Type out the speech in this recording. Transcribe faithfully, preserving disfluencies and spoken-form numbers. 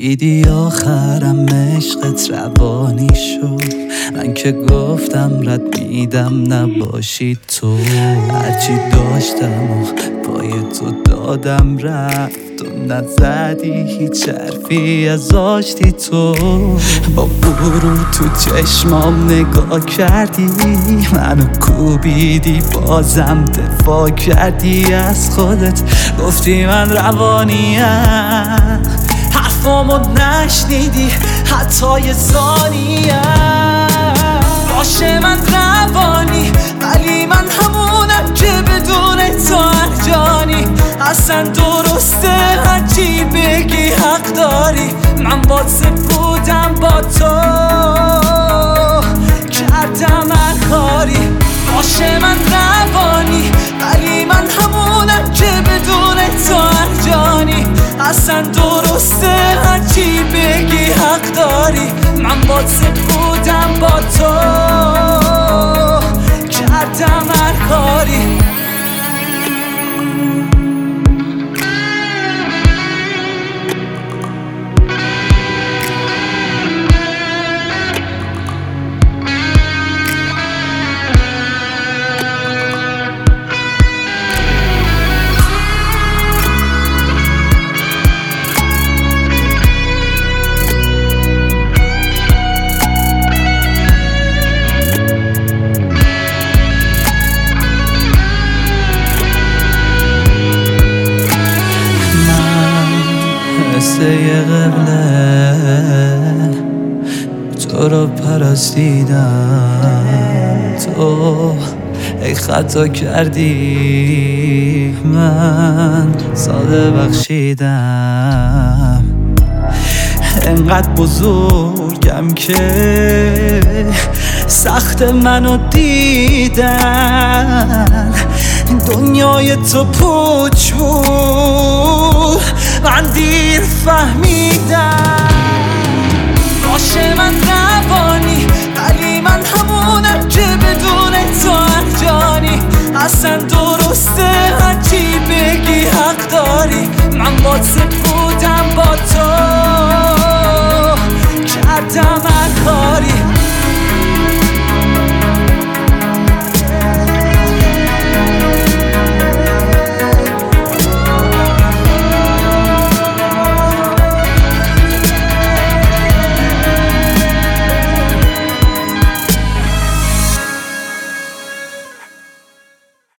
دیدی آخرم عشقت روانی شد. من که گفتم رد میدم نباشی تو، هرچی داشتم و پای تو دادم رفت تو نزدی هیچ حرفی از آشتی تو. با غرور تو چشمام نگاه کردی، منو کوبیدی بازم دفاع کردی از خودت، گفتی من روانیم، حرفامو نشنیدی حتی یه ثانیه. باشه من روانی ولی من همونم که بدون تو ارجانی. اصلا درسته هرچی بگی حق داری، من با سپودم با تو کردم هر کاری. باشه من روانی ولی من همونم که بدون تو ارجانی. اصلا درسته هرچی بگی حق داری، من با سپودم با تو کردم هر کاری. قصه قبله تو رو پرستیدم، تو ای خطا کردی من ساده بخشیدم. انقدر بزرگم که سخت منو دیدن، دنیای تو پوچ بود من دیر فهمیدم. باشه من روانی ولی من همونم که